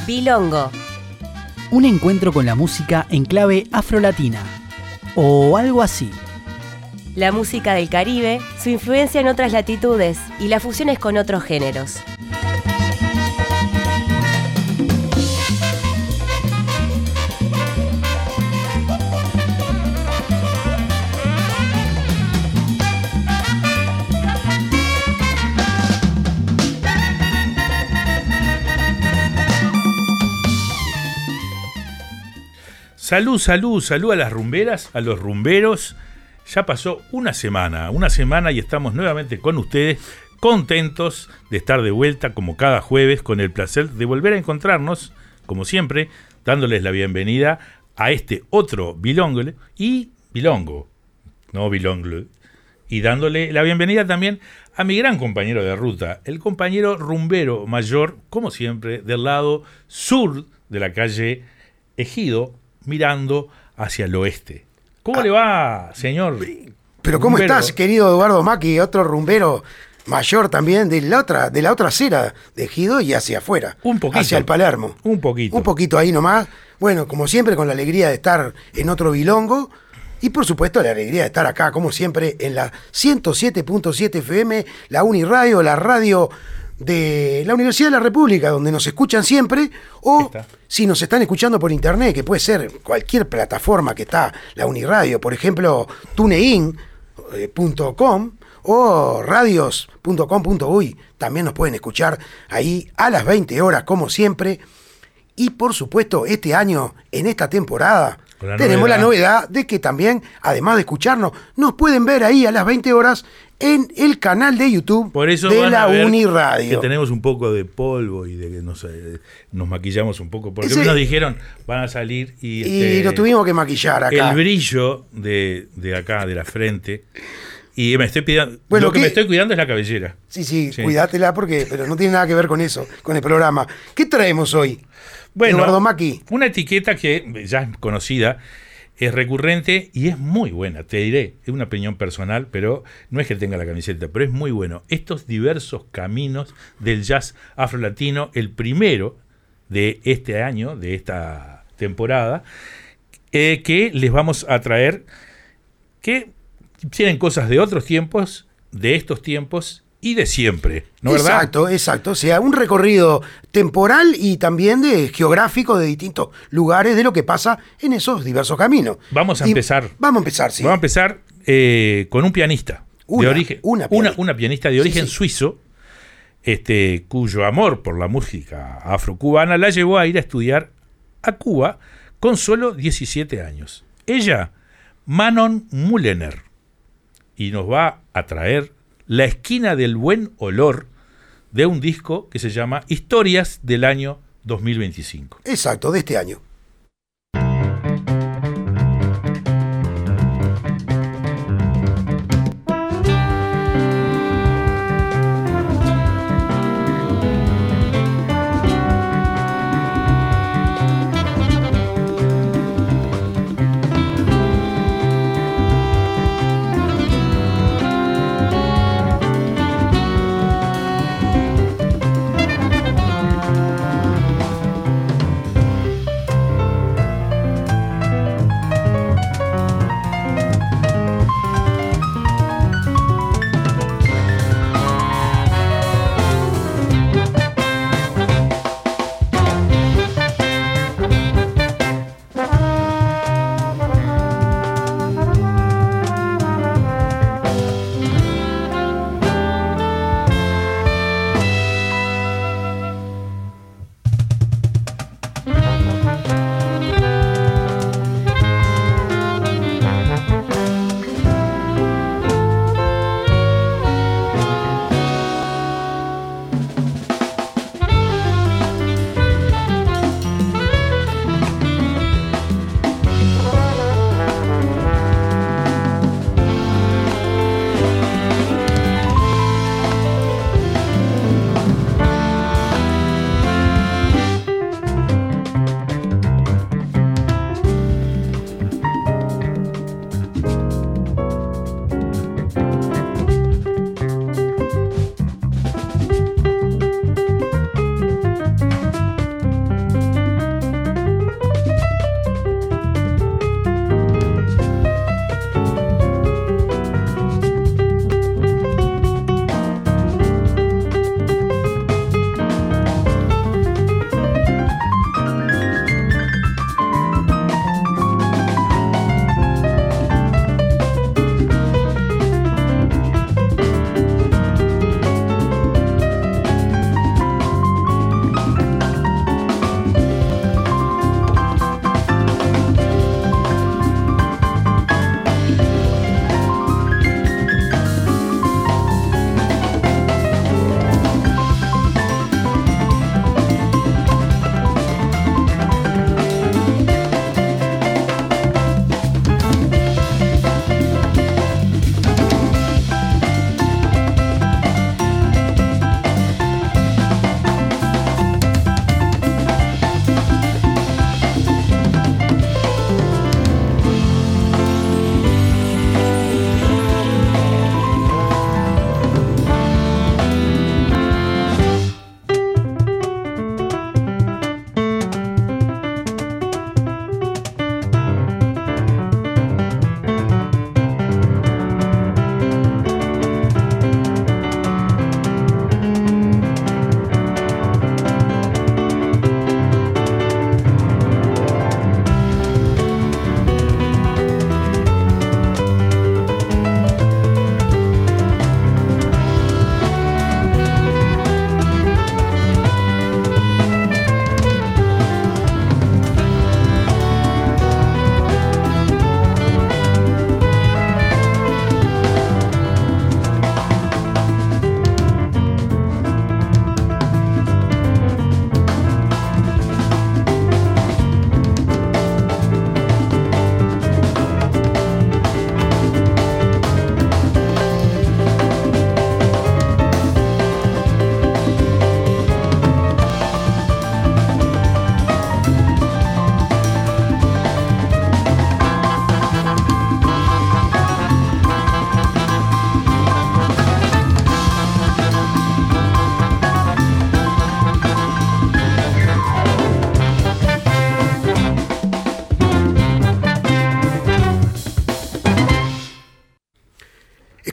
Bilongo. Un encuentro con la música en clave afrolatina. O algo así. La música del Caribe, su influencia en otras latitudes y las fusiones con otros géneros. Salud a las rumberas, a los rumberos. Ya pasó una semana y estamos nuevamente con ustedes, contentos de estar de vuelta como cada jueves, con el placer de volver a encontrarnos, como siempre, dándoles la bienvenida a este otro bilongo, y dándole la bienvenida también a mi gran compañero de ruta, el compañero rumbero mayor, como siempre, del lado sur de la calle Ejido, mirando hacia el oeste. ¿Cómo le va, señor? Pero ¿cómo rumbero? estás, querido Eduardo Macchi, otro rumbero mayor también de la otra acera de Ejido y hacia afuera? Un poquito. Hacia el Palermo. Un poquito Ahí nomás. Bueno, como siempre, con la alegría de estar en otro bilongo. Y por supuesto la alegría de estar acá, como siempre, en la 107.7 FM, la Uniradio, la radio de la Universidad de la República, donde nos escuchan siempre, o si nos están escuchando por internet, que puede ser cualquier plataforma que está la Uniradio, por ejemplo, tunein.com o radios.com.uy, también nos pueden escuchar ahí a las 20 horas, como siempre. Y por supuesto, este año, en esta temporada, tenemos la novedad de que también, además de escucharnos, nos pueden ver ahí a las 20 horas en el canal de YouTube de la Uniradio. Que tenemos un poco de polvo y de que nos maquillamos un poco, porque nos dijeron van a salir y nos tuvimos que maquillar acá. El brillo de acá, de la frente. Y me estoy pidiendo, lo que me estoy cuidando es la cabellera. Sí, cuídatela pero no tiene nada que ver con eso, con el programa. ¿Qué traemos hoy? Bueno, Eduardo Macchi. Una etiqueta que ya es conocida, es recurrente y es muy buena, te diré, es una opinión personal, pero no es que tenga la camiseta, pero es muy bueno. Estos diversos caminos del jazz afrolatino, el primero de este año, de esta temporada, que les vamos a traer, que tienen cosas de otros tiempos, de estos tiempos y de siempre, ¿no, verdad? Exacto. O sea, un recorrido temporal y también geográfico de distintos lugares de lo que pasa en esos diversos caminos. Vamos a empezar, sí. Vamos a empezar con un pianista. Una pianista de origen suizo, cuyo amor por la música afrocubana la llevó a ir a estudiar a Cuba con solo 17 años. Ella, Manon Mullener, y nos va a traer La esquina del buen olor, de un disco que se llama Historias del año 2025. Exacto, de este año.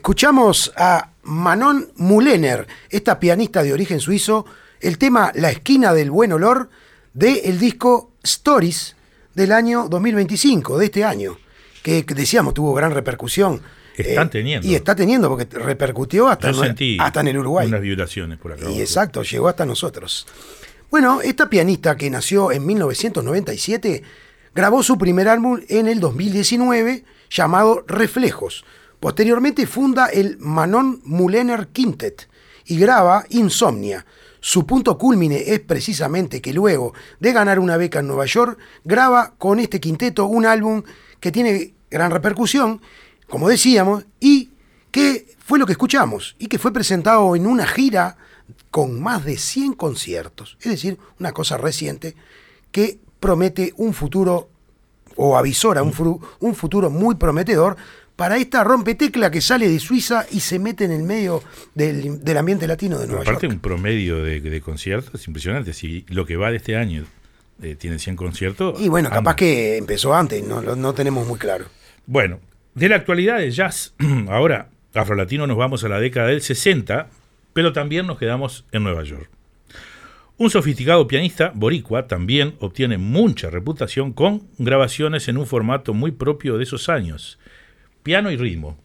Escuchamos a Manon Mulener, esta pianista de origen suizo, el tema La esquina del buen olor del disco Stories del año 2025, de este año, que decíamos tuvo gran repercusión. Están teniendo. Y está teniendo porque repercutió hasta en el Uruguay. Unas vibraciones por acá. Y exacto, llegó hasta nosotros. Bueno, esta pianista que nació en 1997 grabó su primer álbum en el 2019 llamado Reflejos. Posteriormente funda el Manon Mulener Quintet y graba Insomnia. Su punto cúlmine es precisamente que luego de ganar una beca en Nueva York, graba con este quinteto un álbum que tiene gran repercusión, como decíamos, y que fue lo que escuchamos, y que fue presentado en una gira con más de 100 conciertos. Es decir, una cosa reciente que promete un futuro, o avisora un futuro muy prometedor para esta rompetecla que sale de Suiza y se mete en el medio del ambiente latino de Nueva York. Aparte un promedio de conciertos impresionante. Si lo que va de este año tiene 100 conciertos... Y bueno, capaz que empezó antes, no tenemos muy claro. Bueno, de la actualidad del jazz, ahora afrolatino nos vamos a la década del 60, pero también nos quedamos en Nueva York. Un sofisticado pianista boricua también obtiene mucha reputación con grabaciones en un formato muy propio de esos años, piano y ritmo.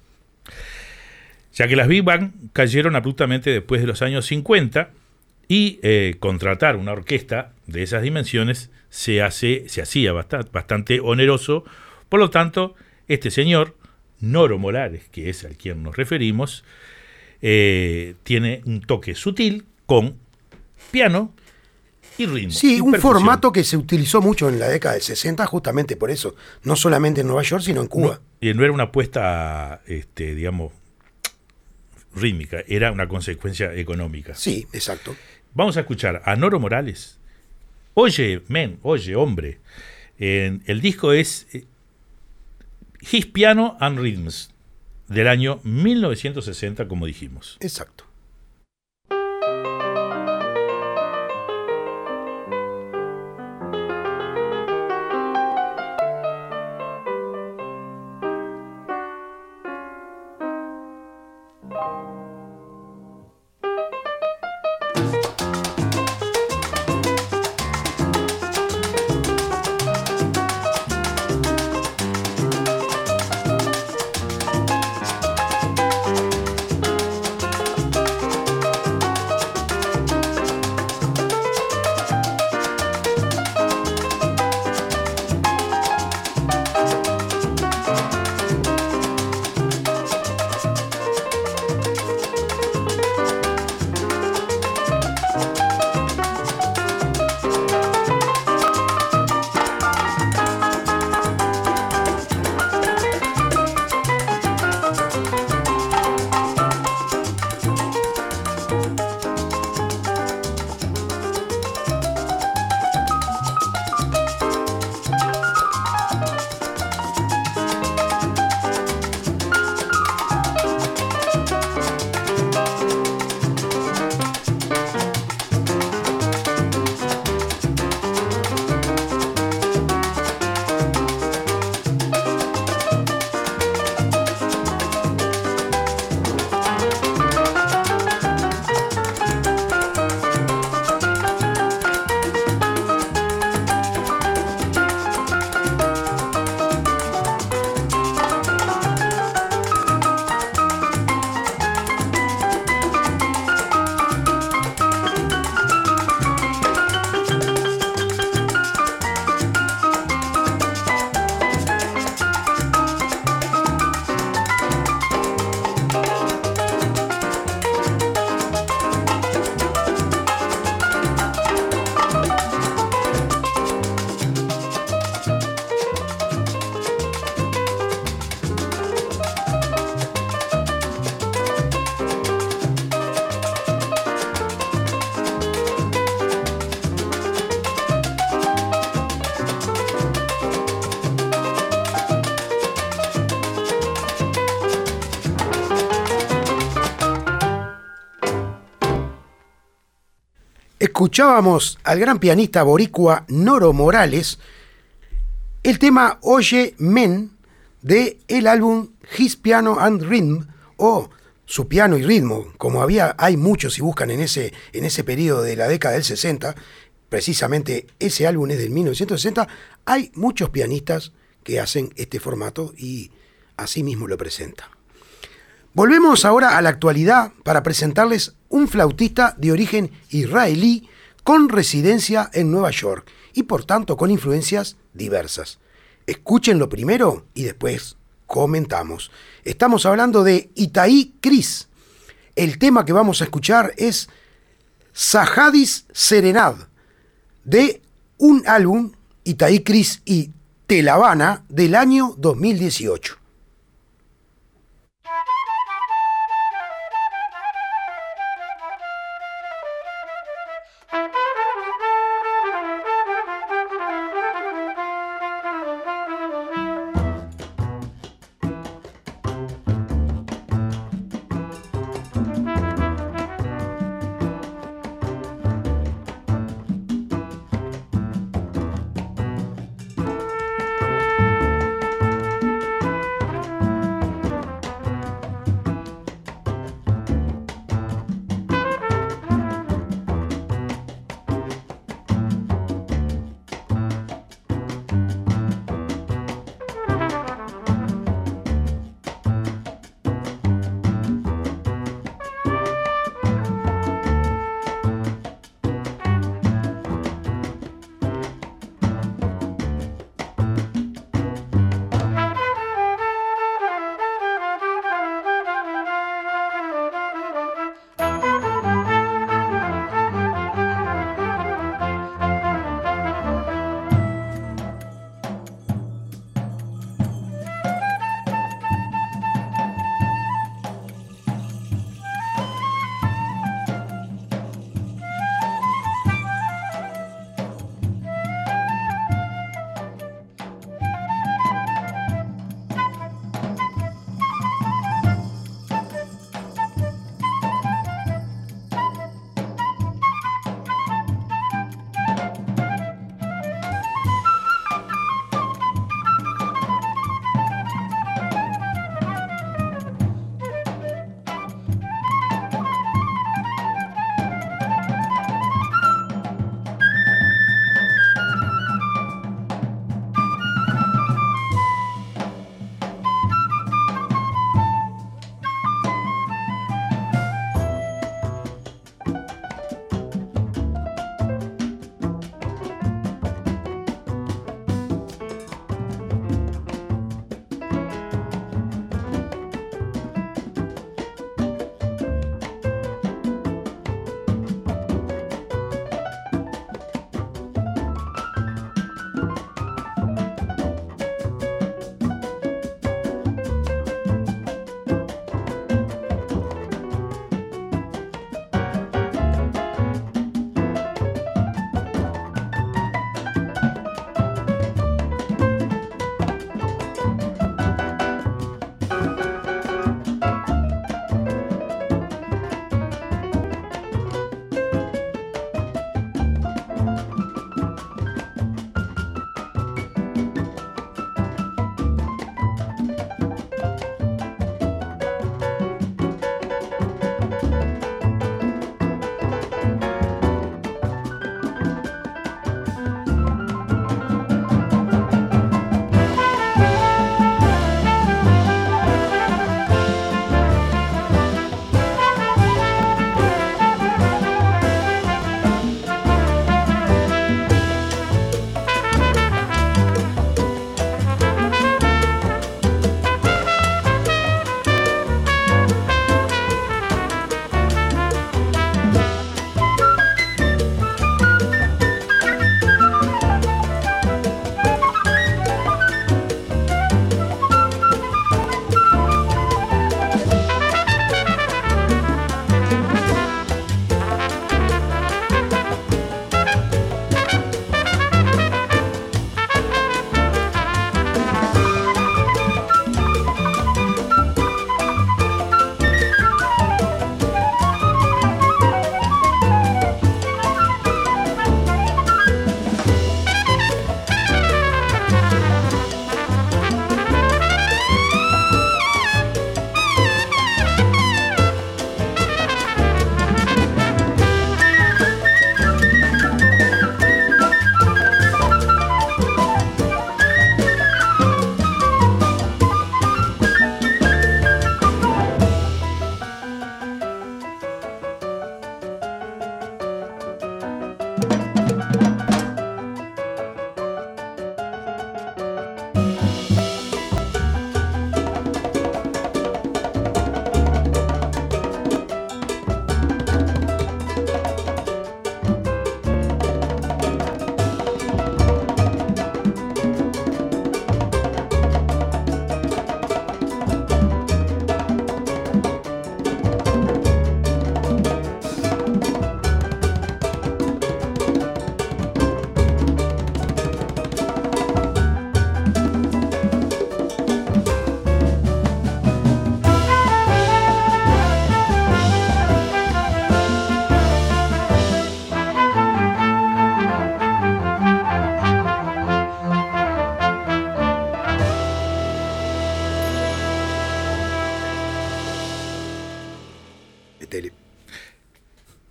Ya que las big band cayeron abruptamente después de los años 50 y contratar una orquesta de esas dimensiones se hacía bastante oneroso. Por lo tanto, este señor, Noro Morales, que es al quien nos referimos, tiene un toque sutil con piano y ritmo. Sí, un formato que se utilizó mucho en la década del 60 justamente por eso, no solamente en Nueva York, sino en Cuba. Y no era una apuesta, digamos, rítmica, era una consecuencia económica. Sí, exacto. Vamos a escuchar a Noro Morales. Oye, hombre. El disco es His Piano and Rhythms, del año 1960, como dijimos. Exacto. Escuchábamos al gran pianista boricua Noro Morales, el tema Oye Men de el álbum His Piano and Rhythm, o su piano y ritmo, como hay muchos si buscan en ese periodo de la década del 60, precisamente ese álbum es del 1960, hay muchos pianistas que hacen este formato y así mismo lo presentan. Volvemos ahora a la actualidad para presentarles un flautista de origen israelí con residencia en Nueva York y por tanto con influencias diversas. Escúchenlo primero y después comentamos. Estamos hablando de Itaí Kris. El tema que vamos a escuchar es Sahadis Serenad, de un álbum, Itaí Kris y Tel Habana, del año 2018.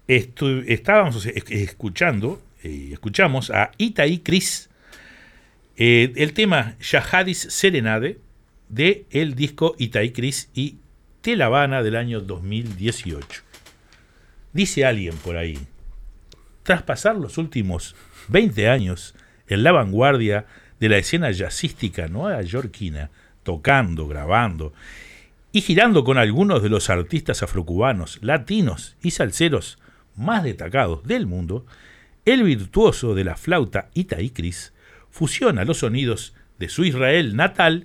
estábamos escuchamos a Itaí Chris, el tema Yahadis Serenade de el disco Itaí Chris y de La Habana del año 2018. Dice alguien por ahí, tras pasar los últimos 20 años en la vanguardia de la escena jazzística nuevayorquina, tocando, grabando y girando con algunos de los artistas afrocubanos, latinos y salseros más destacados del mundo, el virtuoso de la flauta Itaí Chris fusiona los sonidos de su Israel natal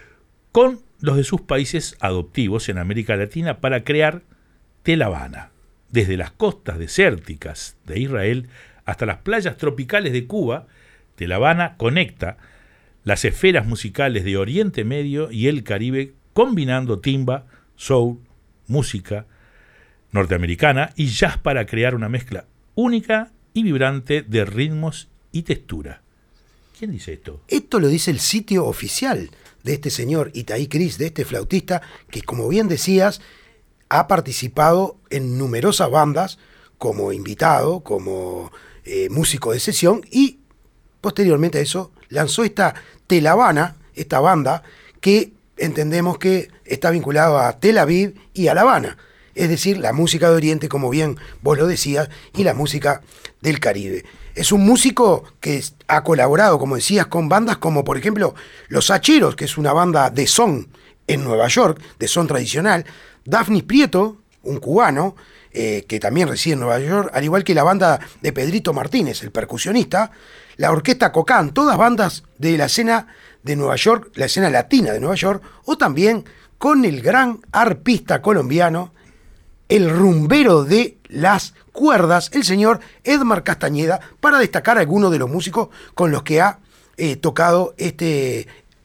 con los de sus países adoptivos en América Latina para crear La Habana. Desde las costas desérticas de Israel hasta las playas tropicales de Cuba, La Habana conecta las esferas musicales de Oriente Medio y el Caribe, combinando timba, soul, música norteamericana y jazz para crear una mezcla única y vibrante de ritmos y textura. ¿Quién dice esto? Esto lo dice el sitio oficial de este señor Itaí Chris, de este flautista que, como bien decías, ha participado en numerosas bandas como invitado, como músico de sesión, y posteriormente a eso lanzó esta La Habana, esta banda que entendemos que está vinculada a Tel Aviv y a La Habana, es decir, la música de Oriente, como bien vos lo decías, y la música del Caribe. Es un músico que ha colaborado, como decías, con bandas como, por ejemplo, Los Hacheros, que es una banda de son en Nueva York, de son tradicional, Dafnis Prieto, un cubano, que también reside en Nueva York, al igual que la banda de Pedrito Martínez, el percusionista, la Orquesta Cocán, todas bandas de la escena de Nueva York, la escena latina de Nueva York, o también con el gran arpista colombiano, el rumbero de las cuerdas, el señor Edmar Castañeda, para destacar a algunos de los músicos con los que ha tocado este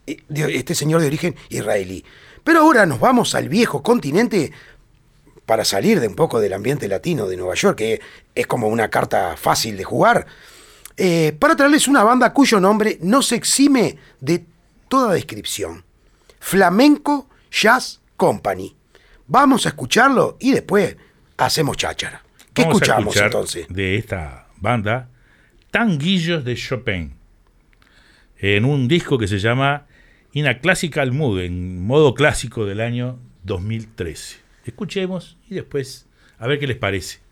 señor de origen israelí. Pero ahora nos vamos al viejo continente para salir de un poco del ambiente latino de Nueva York, que es como una carta fácil de jugar, para traerles una banda cuyo nombre no se exime de toda descripción. Flamenco Jazz Company. Vamos a escucharlo y después hacemos cháchara. ¿Qué escuchamos entonces? De esta banda, Tanguillos de Chopin, en un disco que se llama In a Classical Mood, en modo clásico del año 2013. Escuchemos y después a ver qué les parece.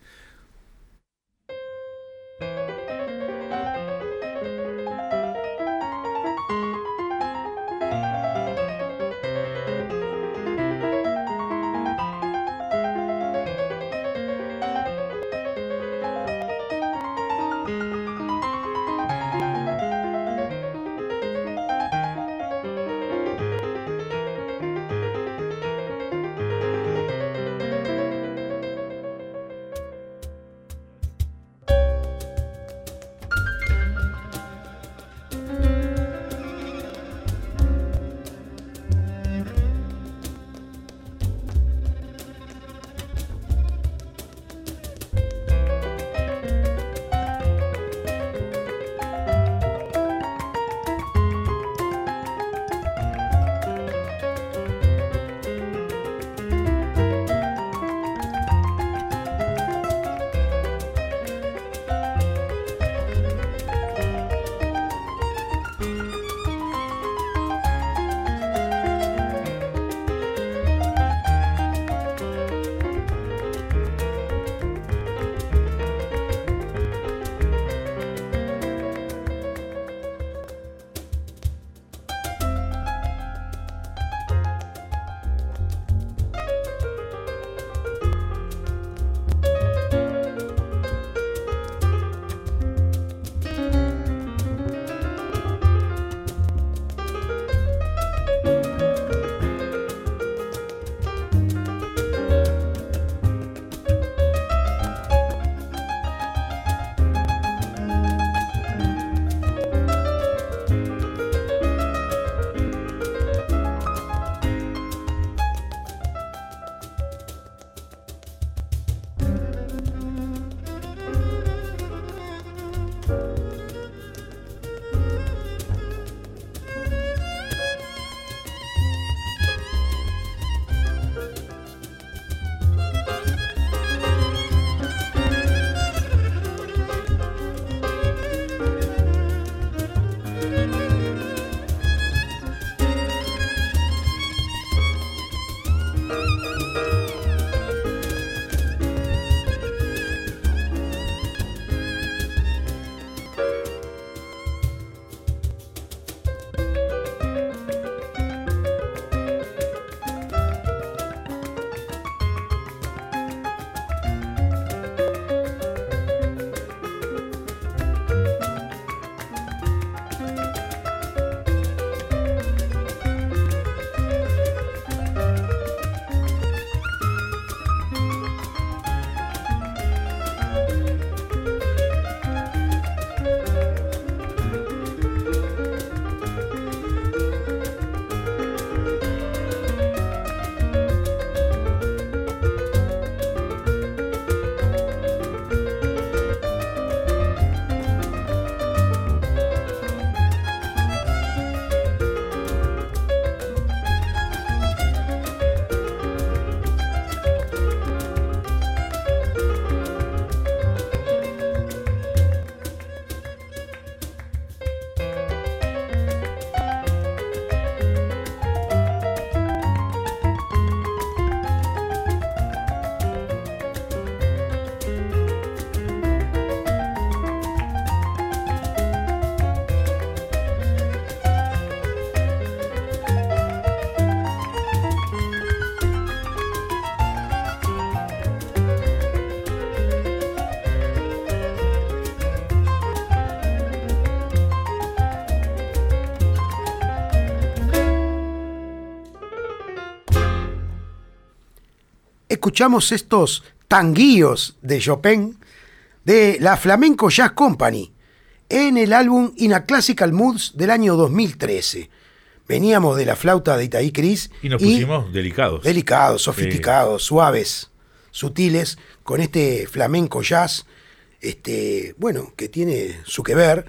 escuchamos estos tanguillos de Chopin de la Flamenco Jazz Company en el álbum In a Classical Moods del año 2013. Veníamos de la flauta de Itaí Cris y nos pusimos delicados. Delicados, sofisticados, suaves, sutiles, con este flamenco jazz, bueno, que tiene su que ver.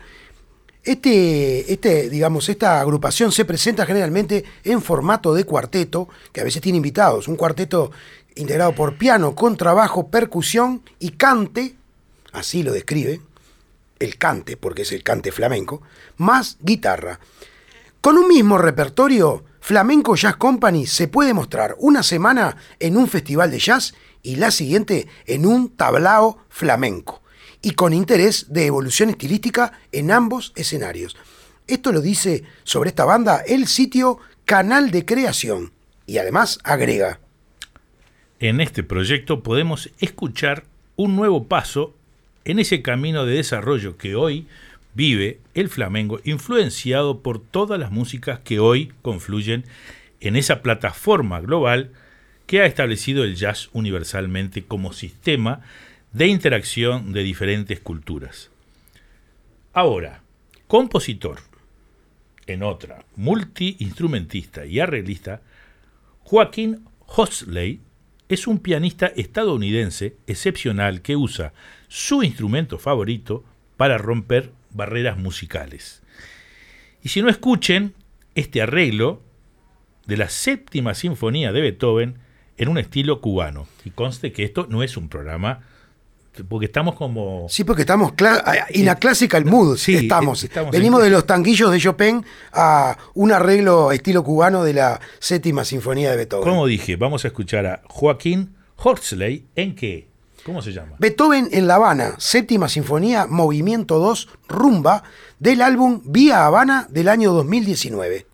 Digamos, esta agrupación se presenta generalmente en formato de cuarteto, que a veces tiene invitados. Un cuarteto integrado por piano, contrabajo, percusión y cante, así lo describe, el cante, porque es el cante flamenco, más guitarra. Con un mismo repertorio, Flamenco Jazz Company se puede mostrar una semana en un festival de jazz y la siguiente en un tablao flamenco, y con interés de evolución estilística en ambos escenarios. Esto lo dice sobre esta banda el sitio Canal de Creación, y además agrega: en este proyecto podemos escuchar un nuevo paso en ese camino de desarrollo que hoy vive el flamenco, influenciado por todas las músicas que hoy confluyen en esa plataforma global que ha establecido el jazz universalmente como sistema de interacción de diferentes culturas. Ahora, compositor, en otra, multiinstrumentista y arreglista, Joaquín Horsley es un pianista estadounidense excepcional que usa su instrumento favorito para romper barreras musicales. Y si no, escuchen este arreglo de la Séptima Sinfonía de Beethoven en un estilo cubano. Y conste que esto no es un programa, porque estamos como... Sí, porque estamos in a classical mood. Sí, estamos venimos de los tanguillos de Chopin a un arreglo estilo cubano de la Séptima Sinfonía de Beethoven. Como dije, vamos a escuchar a Joaquín Horsley en qué. ¿Cómo se llama? Beethoven en La Habana, Séptima Sinfonía, Movimiento 2, Rumba, del álbum Vía Habana del año 2019.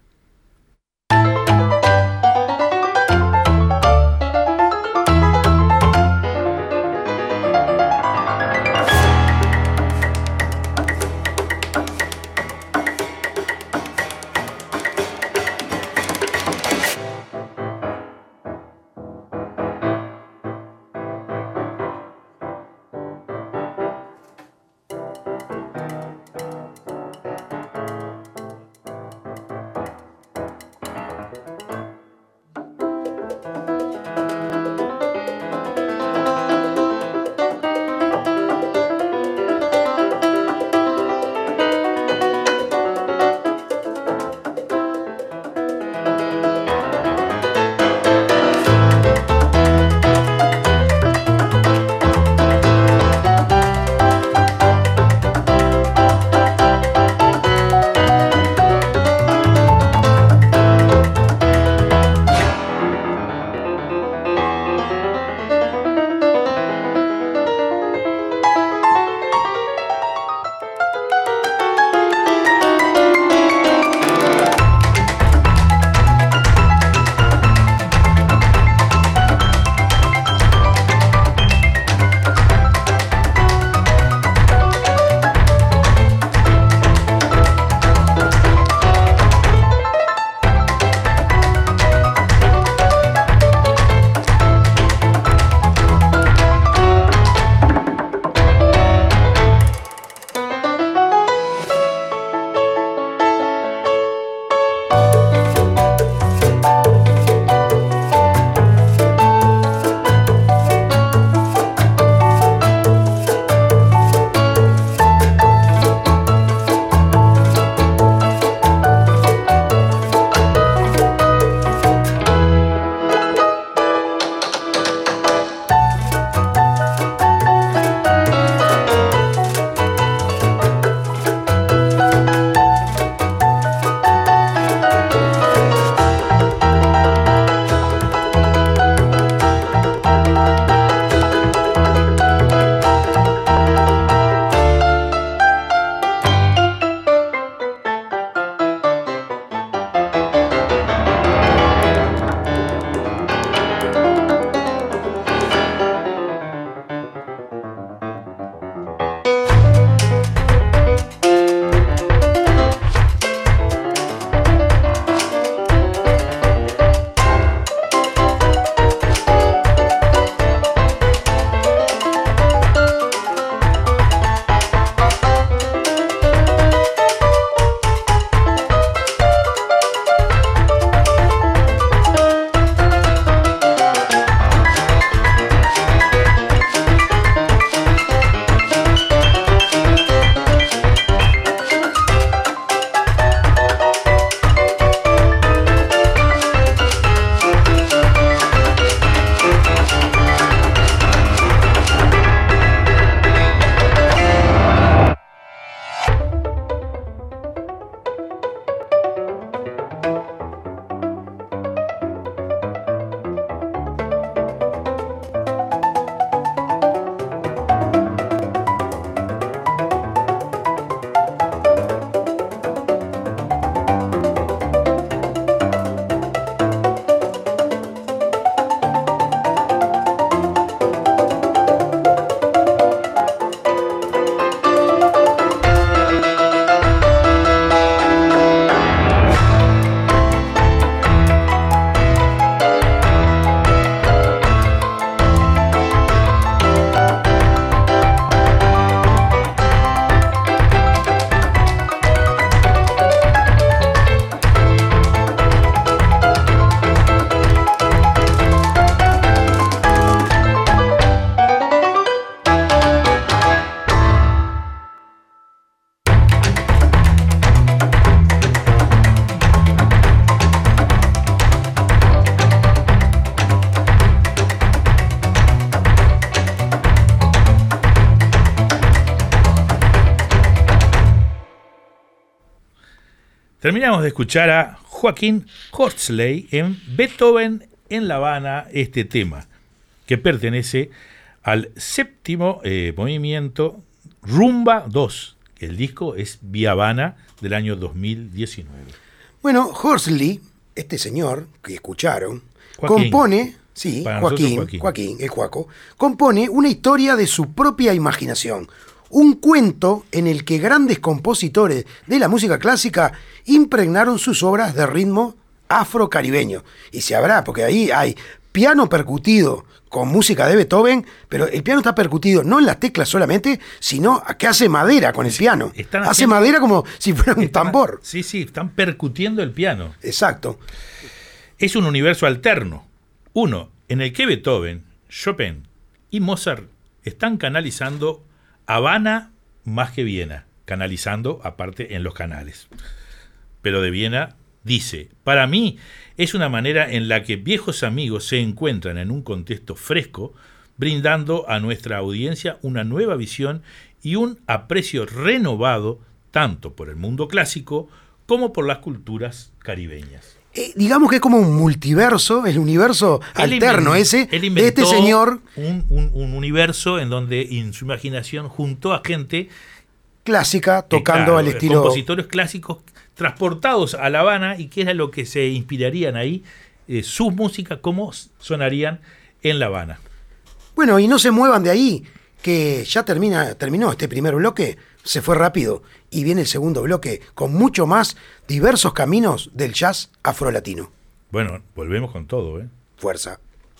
Terminamos de escuchar a Joaquín Horsley en Beethoven en La Habana, este tema, que pertenece al séptimo movimiento Rumba 2. El disco es Vía Habana del año 2019. Bueno, Horsley, este señor que escucharon, compone, sí, Joaquín, el Juaco, compone una historia de su propia imaginación. Un cuento en el que grandes compositores de la música clásica impregnaron sus obras de ritmo afrocaribeño. Y se habrá, porque ahí hay piano percutido con música de Beethoven, pero el piano está percutido no en las teclas solamente, sino que hace madera con el piano. Hace madera como si fuera un tambor. Sí, están percutiendo el piano. Exacto. Es un universo alterno. Uno en el que Beethoven, Chopin y Mozart están canalizando Habana más que Viena, canalizando aparte en los canales. Pero de Viena dice: para mí es una manera en la que viejos amigos se encuentran en un contexto fresco, brindando a nuestra audiencia una nueva visión y un aprecio renovado tanto por el mundo clásico como por las culturas caribeñas. Digamos que es como un multiverso, el universo alterno de este señor. Un universo en donde en su imaginación juntó a gente clásica, tocando al estilo... compositores clásicos transportados a La Habana, y que era lo que se inspirarían ahí, sus músicas, cómo sonarían en La Habana. Bueno, y no se muevan de ahí, que ya terminó este primer bloque, se fue rápido, y viene el segundo bloque con mucho más diversos caminos del jazz afrolatino. Bueno, volvemos con todo, Fuerza.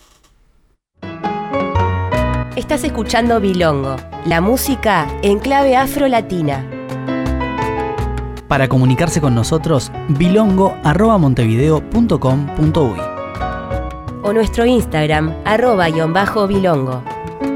Estás escuchando Bilongo, la música en clave afrolatina. Para comunicarse con nosotros, bilongo@montevideo.com.uy o nuestro Instagram @bilongo.